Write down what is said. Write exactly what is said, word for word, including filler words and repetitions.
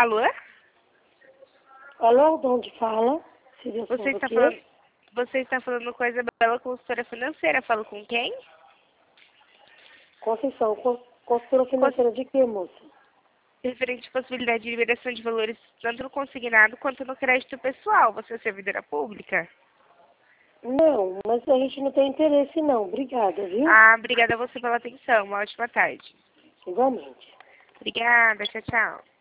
Alô? Alô, de onde fala? Se Deus Você está quê? falando, você está falando com a Isabela, consultora financeira. Falo com quem? Conceição, con- consultora financeira de quê, moça? Referente à possibilidade de liberação de valores tanto no consignado quanto no crédito pessoal. Você é servidora pública? Não, mas a gente não tem interesse não. Obrigada, viu? Ah, obrigada a você pela atenção. Uma ótima tarde. Igualmente. Obrigada. Tchau, tchau.